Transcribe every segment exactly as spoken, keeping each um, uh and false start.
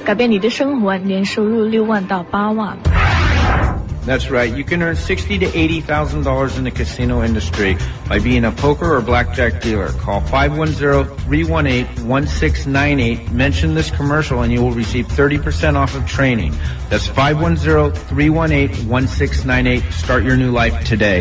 改变你的生活，年收入六万到八万。 That's right. You can earn sixty to eighty thousand dollars in the casino industry by being a poker or blackjack dealer. Call five one zero, three one eight, one six nine eight. Mention this commercial and you will receive thirty percent off of training. That's five one zero, three one eight, one six nine eight. Start your new life today.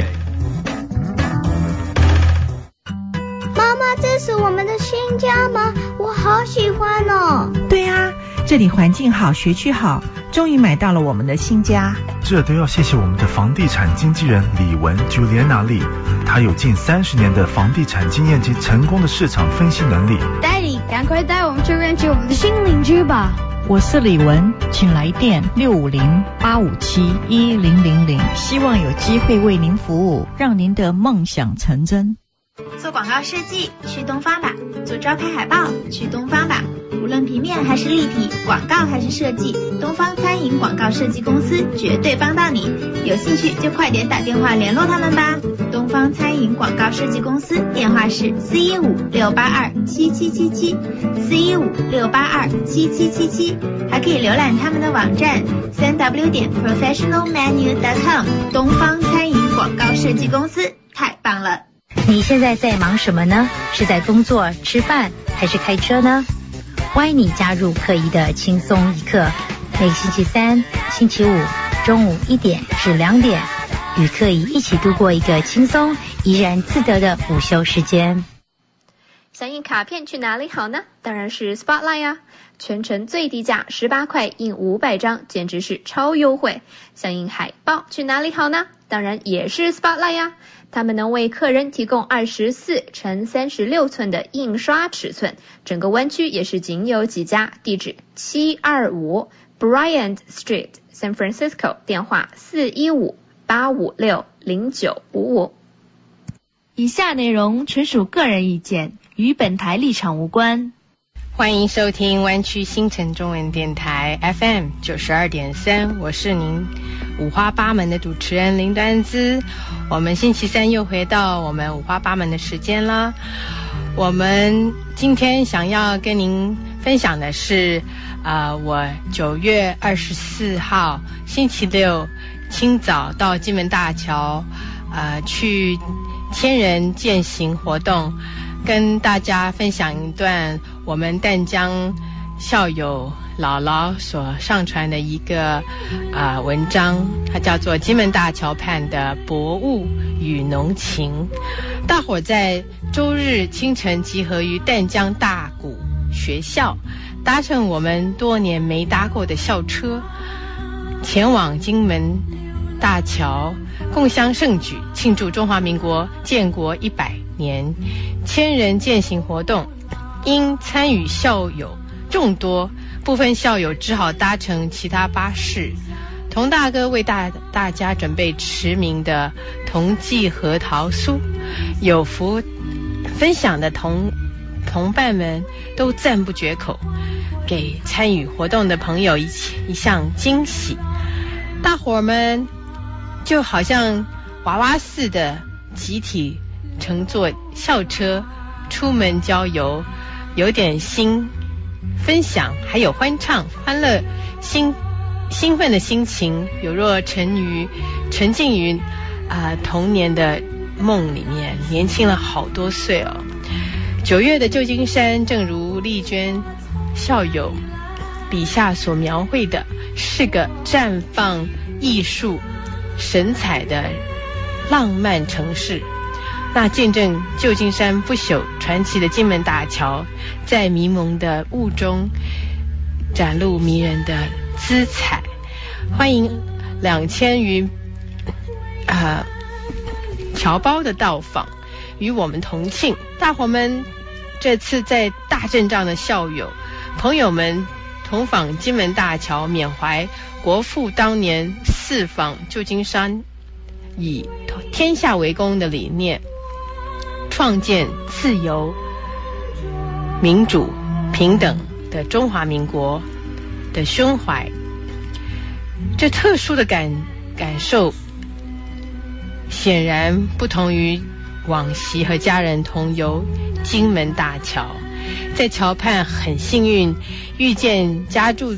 妈妈，这是我们的新家吗？我好喜欢哦。 对啊，这里环境好，学区好，终于买到了我们的新家。 这都要谢谢我们的房地产经纪人李文 Juliana Lee， 她有近三十年的房地产经验及成功的市场分析能力。 Daddy， 赶快带我们去认识我们的新邻居吧。 我是李文，请来电六五零八五七一零零零，希望有机会为您服务，让您的梦想成真。 做广告设计去东方吧，做招牌海报去东方吧，无论平面还是立体，广告还是设计，东方餐饮广告设计公司绝对帮到你。有兴趣就快点打电话联络他们吧。东方餐饮广告设计公司电话是四一五六八二七七七七，四一五六八二七七七七，还可以浏览他们的网站三 w 点 professional menu 点 com。东方餐饮广告设计公司太棒了。 你现在在忙什么呢？是在工作、吃饭，还是开车呢？欢迎你加入课仪的轻松一刻，每个星期三、星期五中午一点至两点，与课仪一起度过一个轻松、怡然自得的午休时间。 想印卡片去哪里好呢？当然是 Spotlight 啊！全程最低价十八块印五百张，简直是超优惠。想印海报去哪里好呢？当然也是 Spotlight 呀！他们能为客人提供二十四乘三十六寸的印刷尺寸，整个湾区也是仅有几家，地址七二五 Bryant Street San Francisco， 电话四一五八五六零九五五。 以下内容纯属个人意见，与本台立场无关。 欢迎收听湾区新城中文电台 F M 九十二点三，我是您五花八门的主持人林端姿。我们星期三又回到我们五花八门的时间了。我们今天想要跟您分享的是，呃，我九月二十四号星期六清早到金门大桥，呃，去千人践行活动，跟大家分享一段我们淡江校友姥姥所上传的一个呃文章，它叫做《金门大桥畔的薄雾与浓情》。大伙在周日清晨集合于淡江大谷学校，搭乘我们多年没搭过的校车，前往金门大桥，共襄盛举，庆祝中华民国建国一百年。千人践行活动，因参与校友众多，部分校友只好搭乘其他巴士。童大哥为大大家准备驰名的同济核桃酥，有福分享的同同伴们都赞不绝口，给参与活动的朋友一一项惊喜。大伙们就好像娃娃似的集体乘坐校车出门郊游，有点心分享，还有欢唱欢乐兴兴奋的心情，有若沉于沉浸于啊、呃、童年的梦里面，年轻了好多岁哦。九月的旧金山，正如丽娟校友笔下所描绘的，是个绽放艺术神采的浪漫城市。那见证旧金山不朽传奇的金门大桥，在迷蒙的雾中展露迷人的姿彩。欢迎两千余呃侨胞的到访，与我们同庆。大伙们这次在大阵仗的校友朋友们同访金门大桥，缅怀国父当年四访旧金山，以天下为公的理念，创建自由、民主、平等的中华民国的胸怀。这特殊的感感受显然不同于往昔和家人同游金门大桥。在桥畔很幸运遇见家住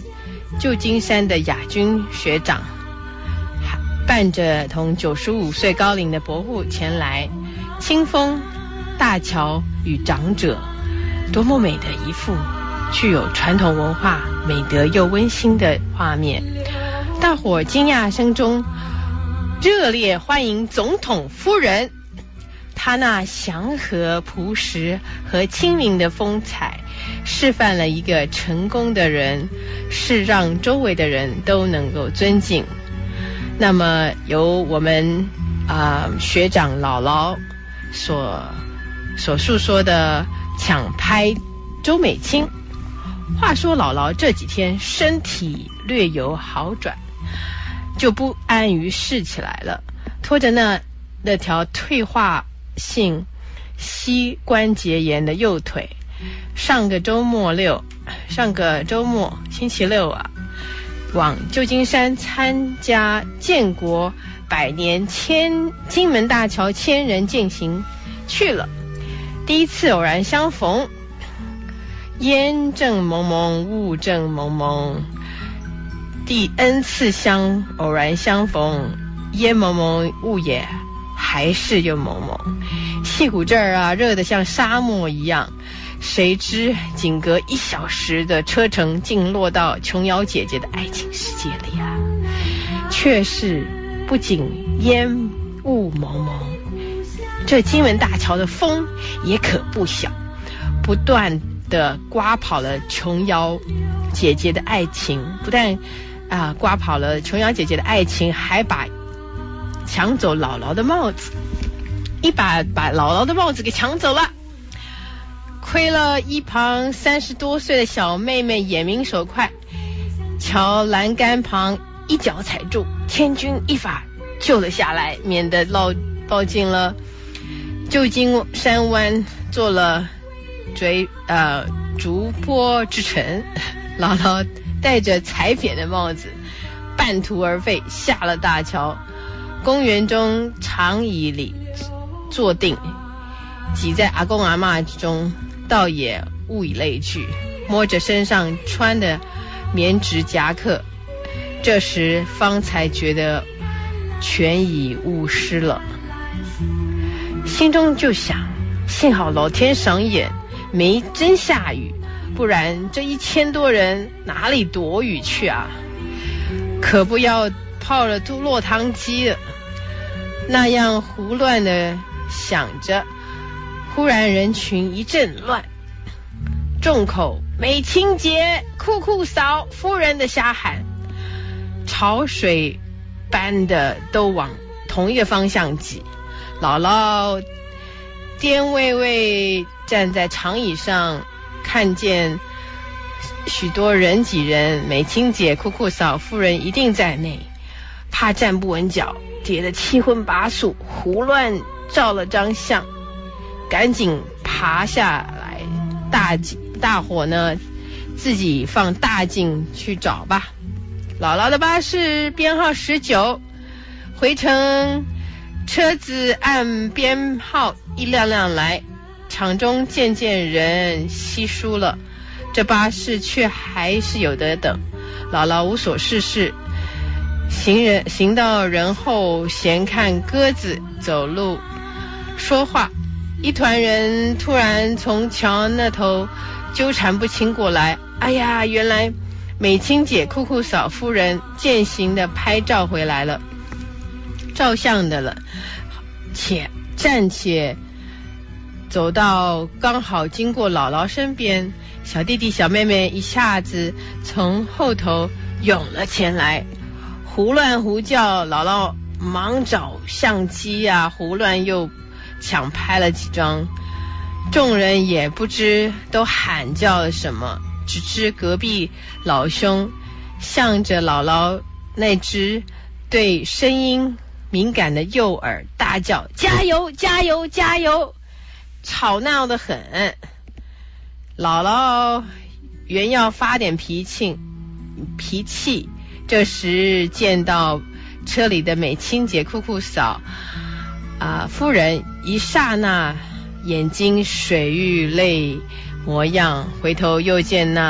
旧金山的亚军学长伴着同九十五岁高龄的伯父前来，清风大桥与长者，多么美的一幅具有传统文化美德又温馨的画面。大伙惊讶声中热烈欢迎总统夫人，她那祥和朴实和亲民的风采，示范了一个成功的人是让周围的人都能够尊敬。那么由我们啊、呃、学长姥姥所所述说的抢拍周美青。话说姥姥这几天身体略有好转，就不安于事起来了，拖着那那条退化性膝关节炎的右腿，上个周末六上个周末星期六啊，往旧金山参加建国百年千金门大桥千人践行去了。第一次偶然相逢，烟正蒙蒙雾正蒙蒙，第 N 次相偶然相逢，烟蒙蒙雾也还是又蒙蒙，戏骨这儿啊热得像沙漠一样。谁知仅隔一小时的车程，竟落到琼瑶姐姐的爱情世界里啊！却是不仅烟雾蒙蒙，这金门大桥的风也可不小，不断的刮跑了琼瑶姐姐的爱情，不但啊刮跑了琼瑶姐姐的爱情，还把抢走姥姥的帽子，一把把姥姥的帽子给抢走了。亏了一旁三十多岁的小妹妹眼明手快，桥栏杆旁一脚踩住，千钧一发救了下来，免得落落进了旧金山湾，做了追呃竹坡之臣。姥姥戴着踩扁的帽子，半途而废，下了大桥。公园中长椅里坐定，挤在阿公阿嬷中，倒也物以类聚，摸着身上穿的棉质夹克，这时方才觉得全已误失了。心中就想，幸好老天赏眼，没真下雨，不然这一千多人哪里躲雨去啊？可不要泡了落汤鸡了。那样胡乱的想着，忽然人群一阵乱，众口美青姐、酷酷嫂、夫人的瞎喊，潮水般的都往同一个方向挤。姥姥颠巍巍站在长椅上，看见许多人挤人，美青姐、酷酷嫂、夫人一定在内，怕站不稳脚，跌得七荤八素，胡乱照了张相，赶紧爬下来。大大伙呢自己放大镜去找吧。姥姥的巴士编号十九，回程车子按编号一辆辆来，场中渐渐人稀疏了，这巴士却还是有得等。姥姥无所事事，行人行到人后，闲看鸽子走路说话。一团人突然从桥那头纠缠不清过来，哎呀，原来美青姐、酷酷嫂、夫人践行的拍照回来了，照相的了，且暂且走到刚好经过姥姥身边，小弟弟小妹妹一下子从后头涌了前来，胡乱胡叫。姥姥忙找相机啊，胡乱又抢拍了几张，众人也不知都喊叫了什么，只知隔壁老兄向着姥姥那只对声音敏感的右耳大叫，加油加油加油，吵闹得很。姥姥原要发点脾气脾气这时见到车里的美青姐、酷酷嫂啊、呃，夫人一刹那眼睛水玉泪模样，回头又见那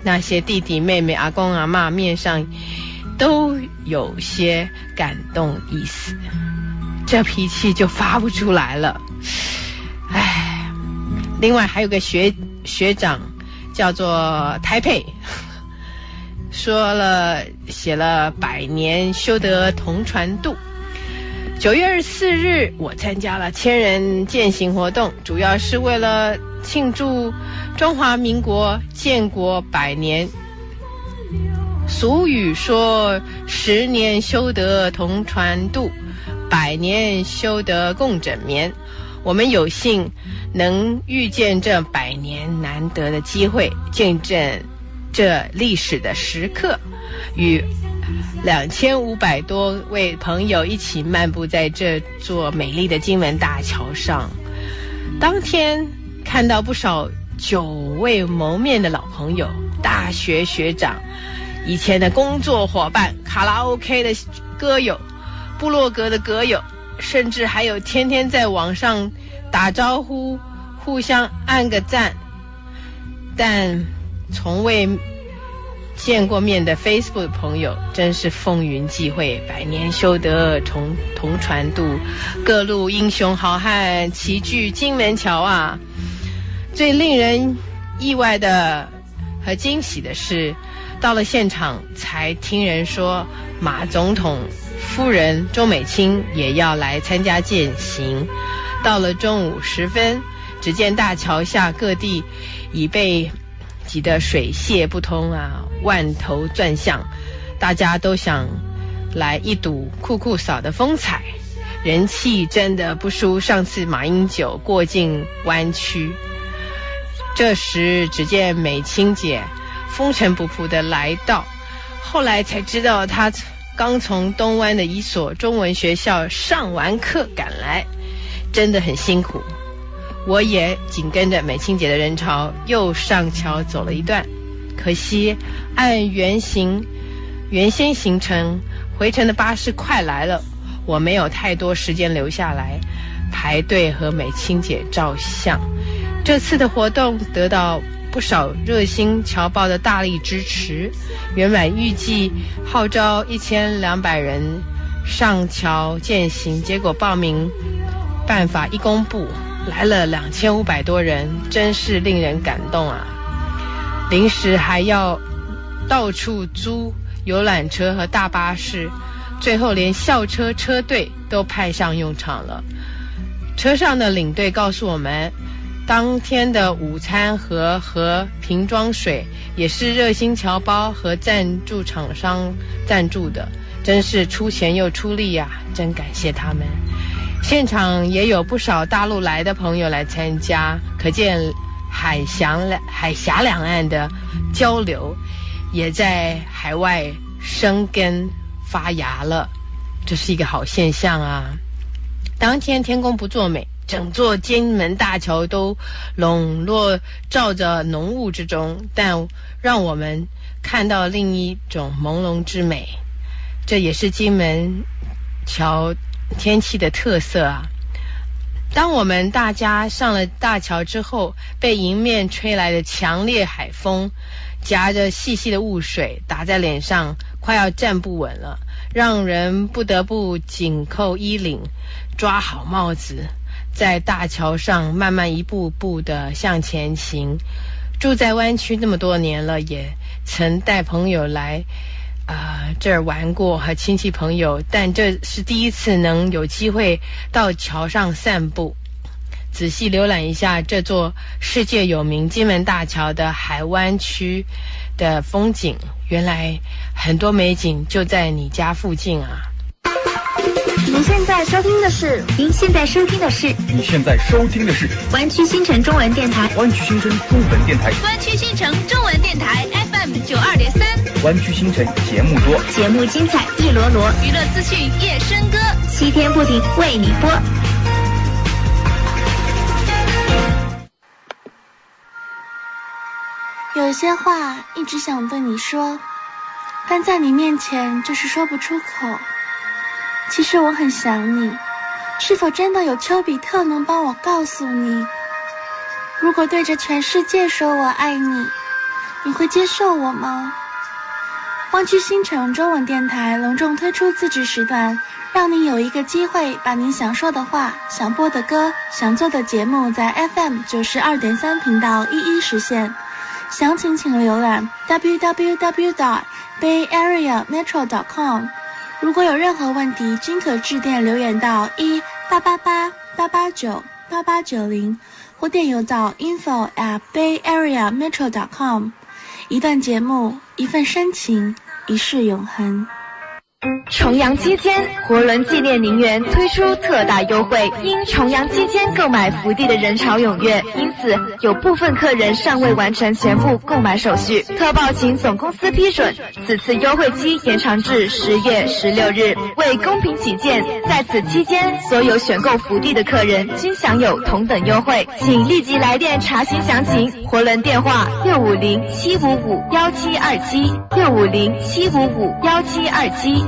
那些弟弟妹妹、阿公阿嬷面上都有些感动意思，这脾气就发不出来了。唉，另外还有个学学长叫做台佩，说了写了百年修得同船渡。九月二十四日，我参加了千人践行活动，主要是为了庆祝中华民国建国百年。俗语说十年修得同船渡，百年修得共枕眠。我们有幸能遇见这百年难得的机会，见证这历史的时刻，与两千五百多位朋友一起漫步在这座美丽的金门大桥上。当天看到不少久未谋面的老朋友，大学学长，以前的工作伙伴，卡拉 OK 的歌友，部落格的歌友，甚至还有天天在网上打招呼互相按个赞但从未见过面的 Facebook 朋友，真是风云际会，百年修得同同船渡，各路英雄好汉齐聚金门桥啊。最令人意外的和惊喜的是，到了现场才听人说马总统夫人周美青也要来参加践行。到了中午时分，只见大桥下各地已被挤得水泄不通啊，万头转向，大家都想来一睹酷酷嫂的风采，人气真的不输上次马英九过境湾区。这时只见美青姐风尘仆仆的来到，后来才知道她刚从东湾的一所中文学校上完课赶来，真的很辛苦。我也紧跟着美青姐的人潮又上桥走了一段，可惜按原行原先行程回程的巴士快来了，我没有太多时间留下来排队和美青姐照相。这次的活动得到不少热心侨胞的大力支持，原本预计号召一千两百人上桥践行，结果报名办法一公布，来了两千五百多人，真是令人感动啊！临时还要到处租游览车和大巴士，最后连校车车队都派上用场了。车上的领队告诉我们，当天的午餐和和瓶装水也是热心侨胞和赞助厂商赞助的，真是出钱又出力啊，真感谢他们。现场也有不少大陆来的朋友来参加，可见海峡海峡两岸的交流也在海外生根发芽了，这是一个好现象啊。当天天公不作美，整座金门大桥都笼络罩着浓雾之中，但让我们看到另一种朦胧之美，这也是金门桥天气的特色啊。当我们大家上了大桥之后，被迎面吹来的强烈海风夹着细细的雾水打在脸上，快要站不稳了，让人不得不紧扣衣领，抓好帽子，在大桥上慢慢一步步的向前行。住在湾区那么多年了，也曾带朋友来啊、呃，这儿玩过和亲戚朋友，但这是第一次能有机会到桥上散步，仔细浏览一下这座世界有名金门大桥的海湾区的风景，原来很多美景就在你家附近啊。 您现在收听的是， 您现在收听的是， 你现在收听的是湾区新城中文电台， 湾区新城中文电台， 湾区新城中文电台 F M 九二点三， 湾区新城节目多， 节目精彩一罗罗， 娱乐资讯夜笙歌， 七天不停为你播。 有些话一直想对你说，但在你面前就是说不出口。其实我很想你，是否真的有丘比特能帮我告诉你？如果对着全世界说我爱你， 你会接受我吗？湾区新城中文电台隆重推出自制时段，让你有一个机会把你想说的话、想播的歌、想做的节目在 F M 九十二点三频道一一实现。详情请浏览 double-u double-u double-u 点 bay area metro 点 com。 如果有任何问题，均可致电留言到一八八八八八九八八九零，或电邮到 info at bay area metro 点 com。 一段节目，一份深情，一世永恒。 重阳期间，活轮纪念陵园推出特大优惠，因重阳期间购买福地的人潮踊跃，因此有部分客人尚未完成全部购买手续，特报请总公司批准。此次优惠期延长至十月十六日。为公平起见，在此期间所有选购福地的客人均享有同等优惠，请立即来电查询详情。活轮电话六五零七五五幺七二七六五零七五五幺七二七。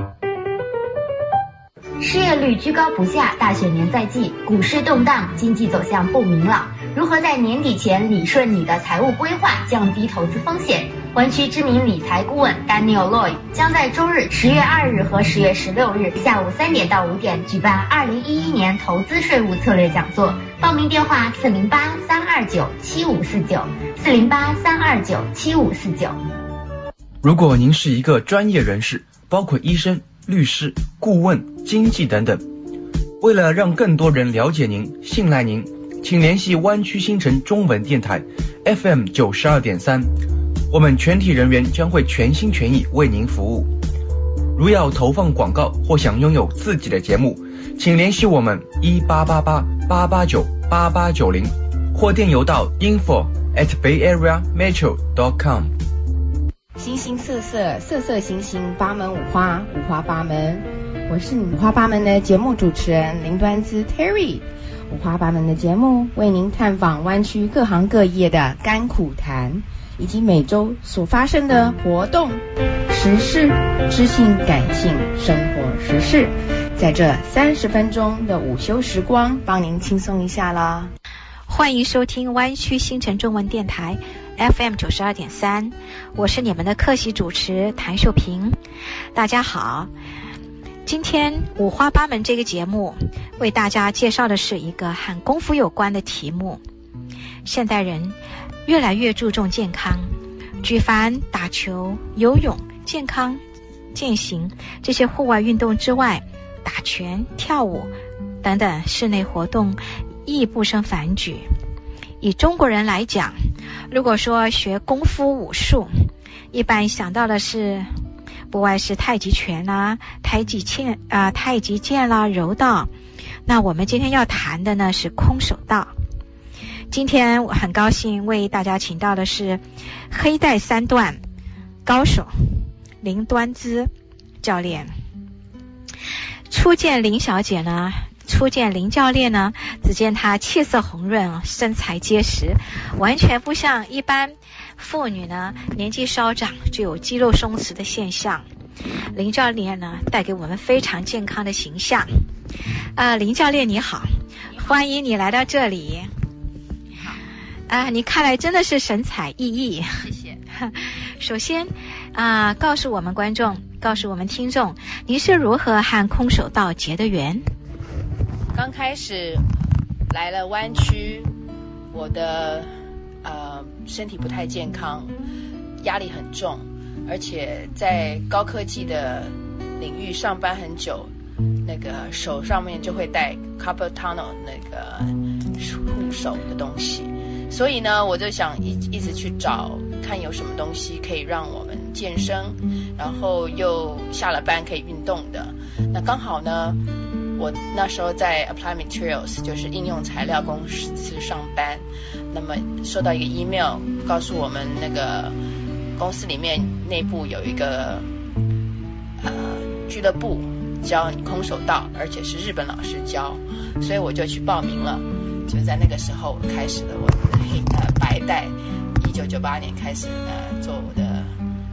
失业率居高不下，大选年在即，股市动荡，经济走向不明朗。如何在年底前理顺你的财务规划，降低投资风险？湾区知名理财顾问 Daniel Lloyd 将在周日十月二日和十月十六日下午三点到五点举办二零一一年投资税务策略讲座。报名电话四零八三二九七五四九四零八三二九七五四九。 如果您是一个专业人士，包括医生、律师、顾问、经纪等等，为了让更多人了解您、信赖您，请联系湾区新城中文电台 F M 九十二点三，我们全体人员将会全心全意为您服务。如要投放广告或想拥有自己的节目，请联系我们一八八八八八九八八九零，或电邮到 info at bay area metro dot com。 形形色色，色色形形，八门五花，五花八门。我是你五花八门的节目主持人林端姿 Terry。五花八门的节目为您探访湾区各行各业的甘苦谈，以及每周所发生的活动、时事、知性、感性、生活时事，在这三十分钟的午休时光，帮您轻松一下啦。 欢迎收听湾区新城中文电台 F M 九十二点三，我是你们的客席主持谭秀萍。大家好，今天五花八门这个节目为大家介绍的是一个和功夫有关的题目。现代人越来越注重健康，举凡打球、游泳、健康、健行这些户外运动之外，打拳、跳舞等等室内活动亦不胜反举。以中国人来讲，如果说学功夫武术，一般想到的是不外是太极拳啦、太极剑啊、太极剑啦、柔道。那我们今天要谈的呢是空手道。今天我很高兴为大家请到的是黑带三段高手林端姿教练。初见林小姐呢，初见林教练呢，只见她气色红润，身材结实，完全不像一般妇女呢年纪稍长就有肌肉松弛的现象。林教练呢带给我们非常健康的形象。呃，林教练你好，欢迎你来到这里。啊、呃，你看来真的是神采奕奕。谢谢。首先啊、呃，告诉我们观众，告诉我们听众，你是如何和空手道结的缘？ 刚开始来了湾区，我的呃身体不太健康，压力很重，而且在高科技的领域上班很久，那个手上面就会戴 carpal tunnel 那个护手的东西，所以呢我就想一一直去找看有什么东西可以让我们健身，然后又下了班可以运动的。那刚好呢我那时候在 Applied Materials 就是应用材料公司上班，那么收到一个 email 告诉我们那个公司里面内部有一个呃俱乐部教空手道，而且是日本老师教，所以我就去报名了。就在那个时候开始了我的黑呃白带，一九九八年开始呃做我的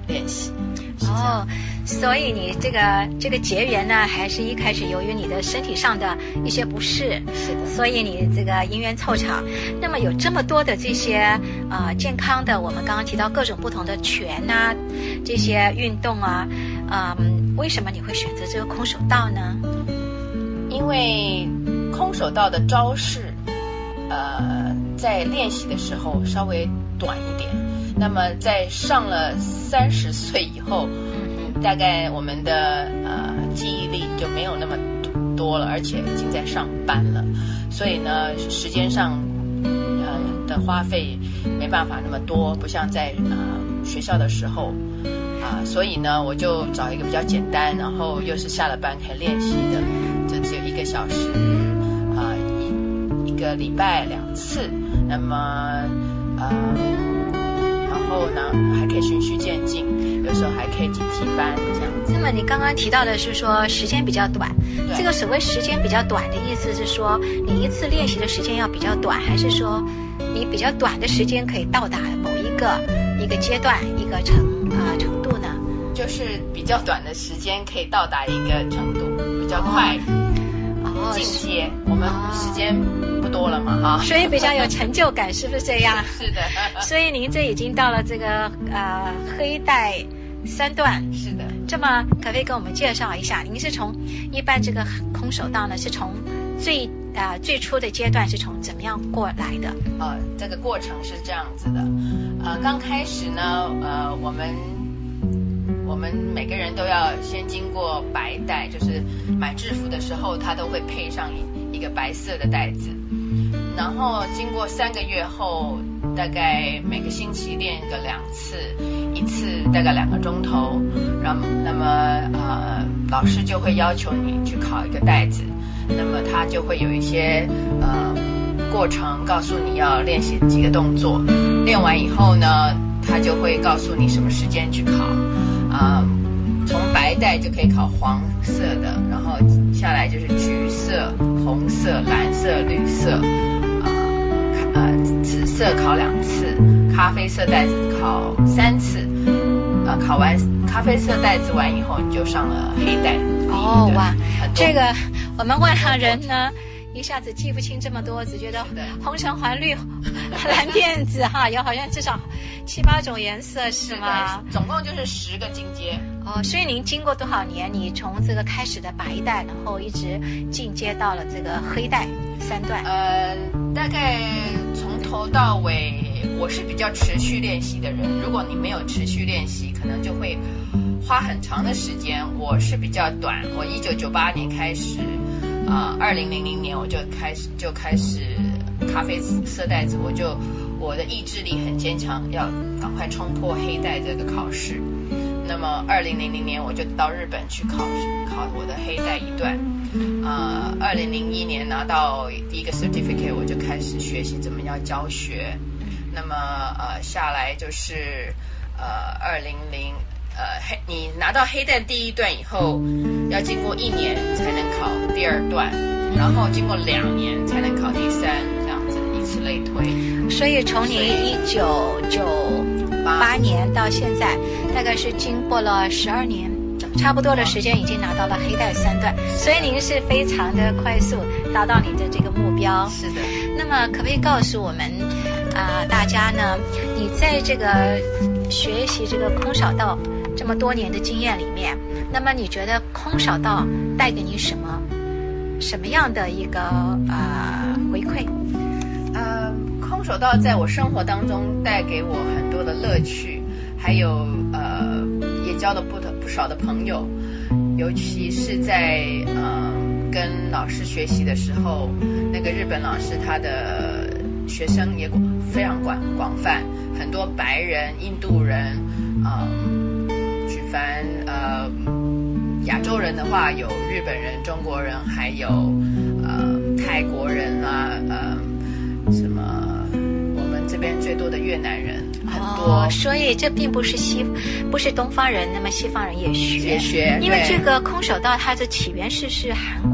练习。 哦，所以你这个这个结缘呢，还是一开始由于你的身体上的一些不适， 是的， 所以你这个因缘凑巧。那么有这么多的这些呃健康的，我们刚刚提到各种不同的拳啊，这些运动啊，嗯，为什么你会选择这个空手道呢？ 因为空手道的招式，呃，在练习的时候稍微短一点。那么在上了三十岁以后，嗯，大概我们的呃记忆力就没有那么多了，而且已经在上班了，所以呢，时间上呃的花费没办法那么多，不像在呃学校的时候啊，呃，所以呢，我就找一个比较简单，然后又是下了班可以练习的，就只有一个小时啊，一一个礼拜两次，那么呃。然后呢，还可以循序渐进，有时候还可以几级班这样子。 那么你刚刚提到的是说时间比较短，这个所谓时间比较短的意思是说，你一次练习的时间要比较短，还是说你比较短的时间可以到达某一个一个阶段一个程啊、呃、程度呢？ 就是比较短的时间可以到达一个程度，比较快。哦，进阶，我们时间不多了嘛，哈， 所以比较有成就感，是不是这样？ 是的。 所以您这已经到了这个呃黑带三段。 是的。 这么可不可以跟我们介绍一下，您是从一般这个空手道呢，是从最啊、呃、最初的阶段是从怎么样过来的？ 呃，这个过程是这样子的，呃，刚开始呢，呃，我们。我们每个人都要先经过白带，就是买制服的时候，它都会配上一一个白色的带子。然后经过三个月后，大概每个星期练个两次，一次大概两个钟头。然后那么呃，老师就会要求你去考一个带子。那么他就会有一些呃过程，告诉你要练习几个动作。练完以后呢，他就会告诉你什么时间去考。啊、呃，从白带就可以考黄色的，然后下来就是橘色、红色、蓝色、绿色，啊、呃，呃，紫色考两次，咖啡色带子考三次，啊、呃，考完咖啡色带子完以后，你就上了黑带。 哦哇，这个我们外行人呢，一下子记不清这么多，只觉得红橙黄绿蓝靛紫哈，有好像至少七八种颜色是吗？ 总共就是十个进阶。 哦，所以您经过多少年？你从这个开始的白带，然后一直进阶到了这个黑带三段。 呃，大概从头到尾，我是比较持续练习的人。如果你没有持续练习，可能就会花很长的时间。我是比较短，我一九九八年开始。啊，二零零零年我就开始就开始咖啡色带子，我就我的意志力很坚强，要赶快冲破黑带这个考试。那么二零零零年我就到日本去考考我的黑带一段。啊，二零零一年拿到第一个 certificate， 我就开始学习怎么样教学。那么呃下来就是呃二零零呃黑你拿到黑带第一段以后，要经过一年才能考第二段，然后经过两年才能考第三，这样子以此类推。 所以从你一九九八年到现在，大概是经过了十二年，差不多的时间已经拿到了黑带三段，所以您是非常的快速达到你的这个目标。 是的。 那么可不可以告诉我们啊、呃、大家呢，你在这个学习这个空手道这么多年的经验里面，那么你觉得空手道带给你什么什么样的一个呃回馈？ 呃，空手道在我生活当中带给我很多的乐趣，还有呃也交了不不少的朋友，尤其是在呃跟老师学习的时候，那个日本老师他的学生也非常广广泛，很多白人、印度人，嗯、呃，举凡呃亚洲人的话，有日本人、中国人，还有呃泰国人啊，呃什么我们这边最多的越南人很多、 哦，所以这并不是西不是东方人，那么西方人也学也学， 因为这个空手道它的起源是是韩国吗？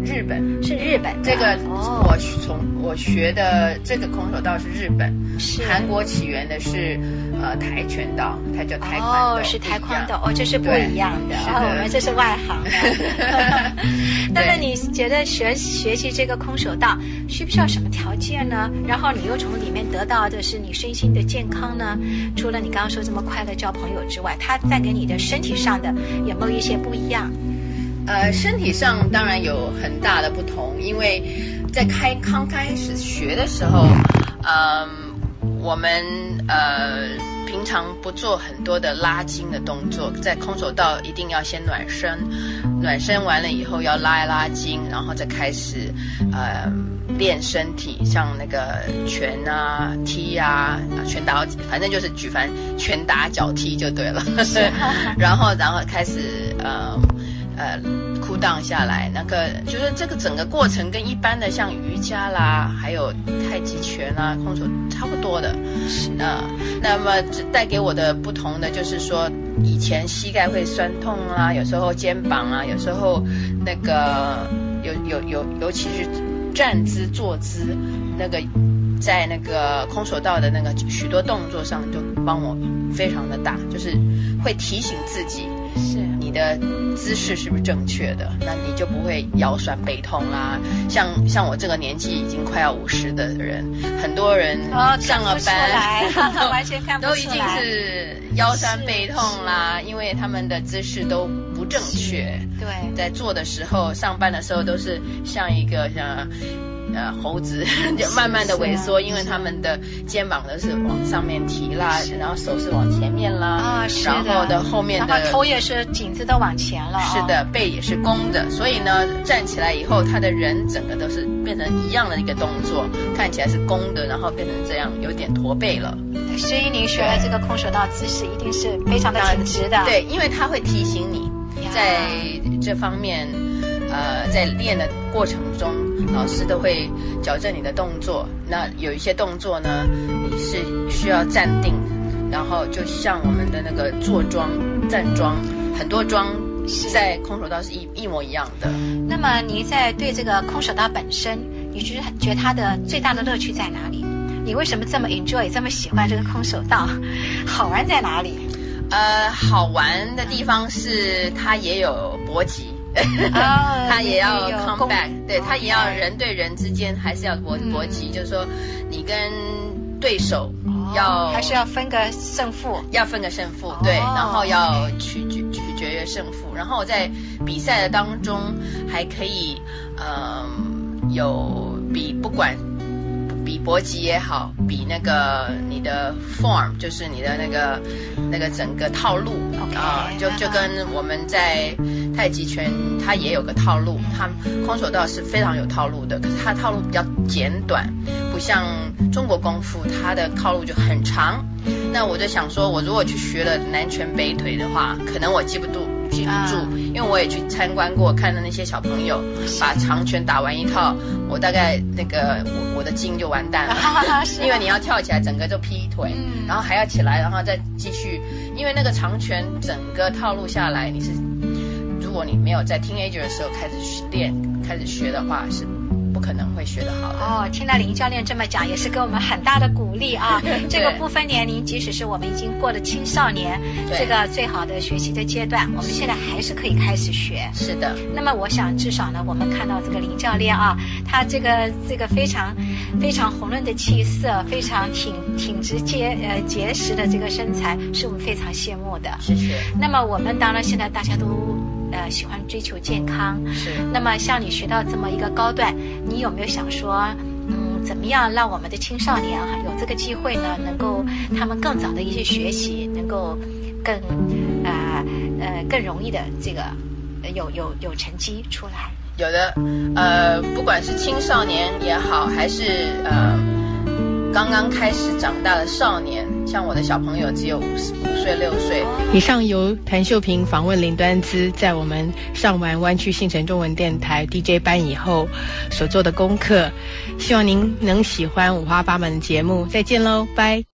日本， 是日本的。 这个哦、 我从我学的这个空手道是日本， 是韩国起源的是呃跆拳道，它叫跆拳道， 哦，是跆拳道，哦，这是不一样的， 是的哦，我们这是外行的。那么你觉得学学习这个空手道需不需要什么条件呢？然后你又从里面得到的是你身心的健康呢？除了你刚刚说这么快乐交朋友之外，它带给你的身体上的有没有一些不一样？ 呃，身体上当然有很大的不同，因为在开刚开始学的时候，呃，我们呃平常不做很多的拉筋的动作，在空手道一定要先暖身，暖身完了以后要拉一拉筋，然后再开始呃练身体，像那个拳啊、踢啊、拳打，反正就是举凡拳打脚踢就对了。然后然后开始呃。呃cool down下来，那个就是这个整个过程跟一般的像瑜伽啦，还有太极拳啦、空手差不多的。呃，那么带给我的不同的就是说，以前膝盖会酸痛啊，有时候肩膀啊，有时候那个有有有，尤其是站姿、坐姿，那个在那个空手道的那个许多动作上就帮我非常的大，就是会提醒自己。是你的姿势是不是正确的，那你就不会腰酸背痛啦。像像我这个年纪已经快要五十的人，很多人上了班、 哦、完全看不出来， 都已经是腰酸背痛啦，因为他们的姿势都不正确。对，在做的时候，上班的时候都是像一个像呃猴子就慢慢的萎缩，因为他们的肩膀都是往上面提啦，然后手是往前面啦，啊，是的，然后的后面的， 然后头也是颈子都往前了， 是的，背也是弓的，所以呢站起来以后，他的人整个都是变成一样的一个动作，看起来是弓的，然后变成这样有点驼背了。 所以您学了这个空手道姿势一定是非常的挺直的。 对，因为它会提醒你在这方面呃在练的过程中，老师都会矫正你的动作。那有一些动作呢，你是需要站定，然后就像我们的那个坐桩、站桩，很多桩在空手道是一一模一样的。 那么你在对这个空手道本身，你觉得觉得它的最大的乐趣在哪里？你为什么这么 enjoy 这么喜欢这个空手道？好玩在哪里？ 呃，好玩的地方是它也有搏击。哦、他也要 combat， 对，他也要人对人之间还是要搏搏击，就是说你跟对手要、 哦、还是要分个胜负， 要分个胜负，哦、对，然后要取取取决胜负，然后在比赛的当中还可以呃有比不管比搏击也好，比那个你的 form 就是你的那个那个整个套路啊、okay, 呃，就就跟我们在太极拳它也有个套路，它空手道是非常有套路的，可是它套路比较简短，不像中国功夫它的套路就很长。那我就想说，我如果去学了南拳北腿的话，可能我记不住记不住、啊、因为我也去参观过，看到那些小朋友把长拳打完一套，我大概那个我我的筋就完蛋了因为你要跳起来整个就劈腿、嗯、然后还要起来，然后再继续，因为那个长拳整个套路下来，你是如果你没有在 teenager 的时候开始练开始学的话，是不可能会学得好的。 哦，听到林教练这么讲，也是给我们很大的鼓励啊。这个不分年龄，即使是我们已经过了青少年这个最好的学习的阶段，我们现在还是可以开始学。 是的。 那么我想至少呢，我们看到这个林教练啊，他这个这个非常非常红润的气色，非常挺挺直结呃结实的这个身材，是我们非常羡慕的。 谢谢。 那么我们当然现在大家都呃喜欢追求健康， 是。 那么像你学到这么一个高段，你有没有想说，嗯，怎么样让我们的青少年有这个机会呢，能够他们更早的一些学习，能够更呃呃更容易的这个有有有成绩出来？ 有的，呃，不管是青少年也好，还是呃刚刚开始长大的少年，像我的小朋友只有五五岁六岁。以上由谭秀萍访问林端姿在我们上完湾区新城中文电台 D J 班以后所做的功课，希望您能喜欢五花八门的节目。再见喽，拜。